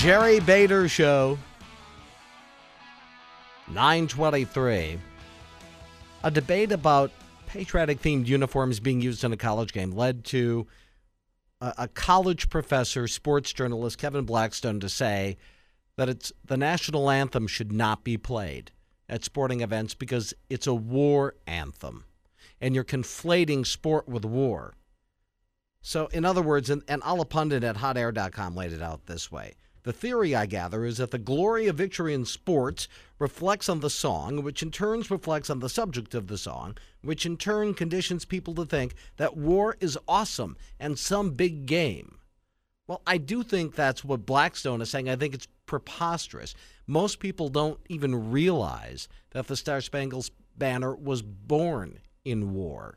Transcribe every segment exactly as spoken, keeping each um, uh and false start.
Jerry Bader Show, nine twenty-three. A debate about patriotic-themed uniforms being used in a college game led to a, a college professor, sports journalist Kevin Blackstone, to say that it's the national anthem should not be played at sporting events because it's a war anthem, and you're conflating sport with war. So, in other words, and, and Ala Pundit at hot air dot com laid it out this way. The theory, I gather, is that the glory of victory in sports reflects on the song, which in turn reflects on the subject of the song, which in turn conditions people to think that war is awesome and some big game. Well, I do think that's what Blackstone is saying. I think it's preposterous. Most people don't even realize that the Star-Spangled Banner was born in war.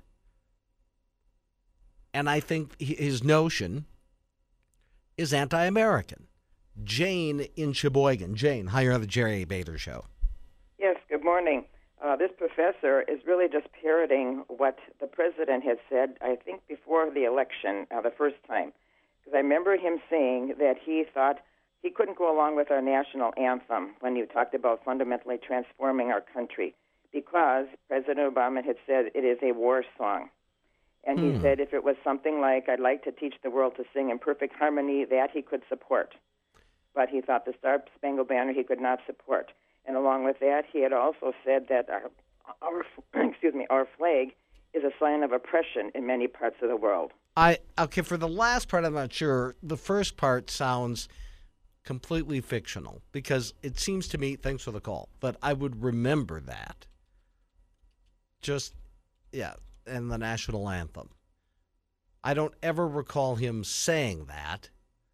And I think his notion is anti-American. Jane in Sheboygan. Jane, hi, you're on the Jerry Bader Show. Yes, good morning. Uh, this professor is really just parroting what the president had said, I think, before the election, uh, the first time. Because I remember him saying that he thought he couldn't go along with our national anthem when he talked about fundamentally transforming our country, because President Obama had said it is a war song. And he hmm. said if it was something like, I'd like to teach the world to sing in perfect harmony, that he could support. But he thought the Star-Spangled Banner he could not support. And along with that, he had also said that our, our excuse me, our flag is a sign of oppression in many parts of the world. I okay, for the last part, I'm not sure. The first part sounds completely fictional because it seems to me, thanks for the call, but I would remember that. Just, yeah, in the national anthem. I don't ever recall him saying that.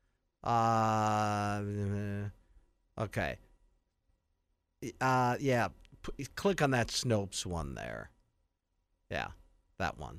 Uh, okay. Uh, yeah, P- click on that Snopes one there. Yeah, that one.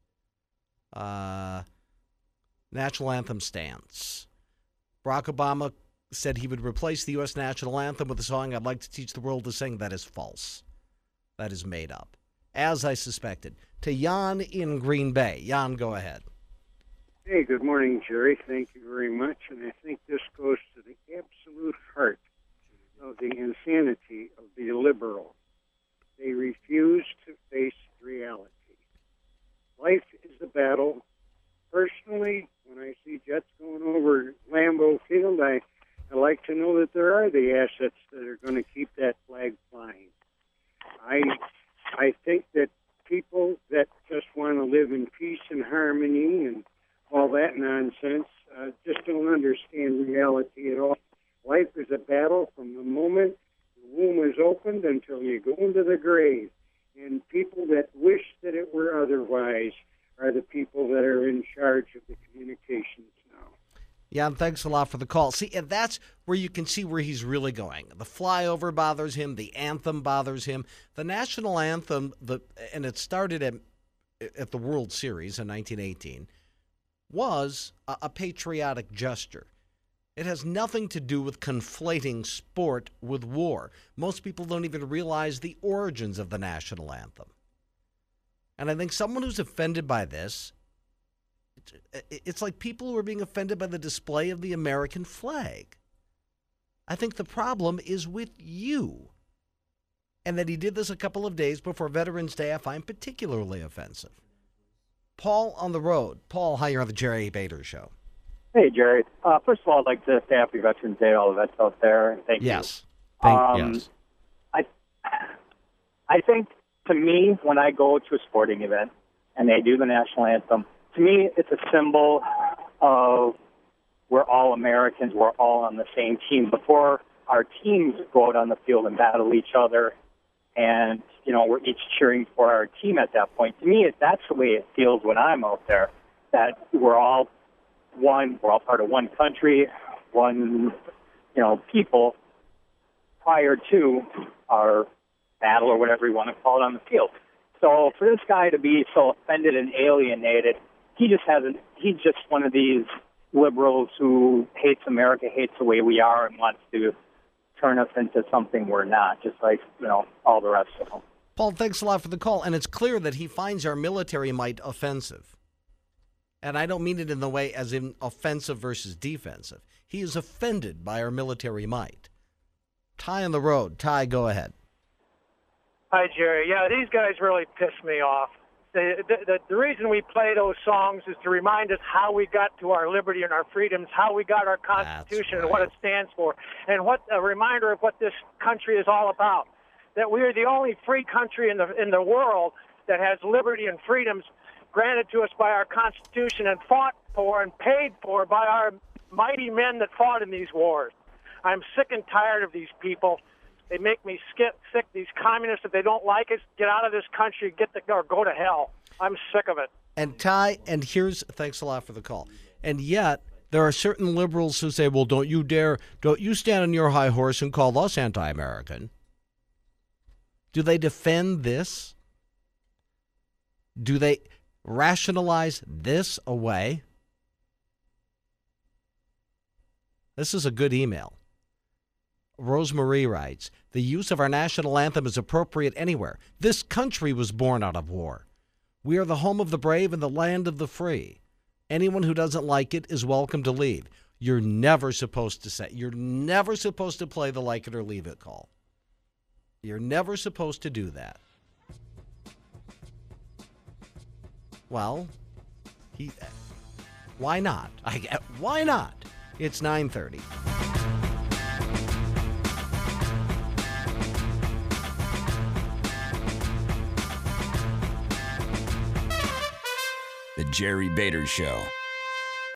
Uh, national anthem stance. Barack Obama said he would replace the U S national anthem with a song I'd like to teach the world to sing. That is false. That is made up, as I suspected. To Jan in Green Bay. Jan, go ahead. Hey, good morning, Jerry. Thank you very much. And I think this goes to the absolute heart of the insanity of the liberal. They refuse to face reality. Life is a battle. Personally, when I see jets going over Lambeau Field, I, I like to know that there are the assets that are going to keep that flag flying. I, I think that people that just want to live in peace and harmony and all that nonsense uh, just don't understand reality at all. Life is a battle from the moment the womb is opened until you go into the grave. And people that wish that it were otherwise are the people that are in charge of the communications now. Yeah, and thanks a lot for the call. See, and that's where you can see where he's really going. The flyover bothers him. The anthem bothers him. The national anthem, the and it started at, at the World Series in nineteen eighteen, was a, a patriotic gesture. It has nothing to do with conflating sport with war. Most people don't even realize the origins of the national anthem. And I think someone who's offended by this, it's like people who are being offended by the display of the American flag. I think the problem is with you. And that he did this a couple of days before Veterans Day, I find particularly offensive. Paul on the road. Paul, hi, you're on the Jerry Bader Show. Hey, Jerry. Uh, first of all, I'd like to say happy Veterans Day to all the vets out there. Thank yes. you. Thank, um, yes. I, I think, to me, when I go to a sporting event and they do the national anthem, to me, it's a symbol of we're all Americans, we're all on the same team. Before our teams go out on the field and battle each other, and, you know, we're each cheering for our team at that point. To me, that's the way it feels when I'm out there, that we're all one, we're all part of one country, one, you know, people prior to our battle or whatever you want to call it on the field. So for this guy to be so offended and alienated, he just hasn't, he's just one of these liberals who hates America, hates the way we are, and wants to turn us into something we're not, just like, you know, all the rest of them. Paul, thanks a lot for the call. And it's clear that he finds our military might offensive. And I don't mean it in the way as in offensive versus defensive. He is offended by our military might. Ty on the road. Ty, go ahead. Hi, Jerry. Yeah, these guys really piss me off. The, the, the reason we play those songs is to remind us how we got to our liberty and our freedoms, how we got our Constitution right. and what it stands for, and what a reminder of what this country is all about. That we are the only free country in the in the world that has liberty and freedoms granted to us by our Constitution and fought for and paid for by our mighty men that fought in these wars. I'm sick and tired of these people. They make me skip, sick. These communists, if they don't like us, get out of this country, get the, or go to hell. I'm sick of it. And Ty, and here's, thanks a lot for the call. And yet, there are certain liberals who say, well, don't you dare, don't you stand on your high horse and call us anti-American. Do they defend this? Do they rationalize this away? This is a good email. Rosemarie writes, the use of our national anthem is appropriate anywhere. This country was born out of war. We are the home of the brave and the land of the free. Anyone who doesn't like it is welcome to leave. You're never supposed to say, you're never supposed to play the like it or leave it call. You're never supposed to do that. Well, he, why not? I, why not? It's nine thirty. The Jerry Bader Show.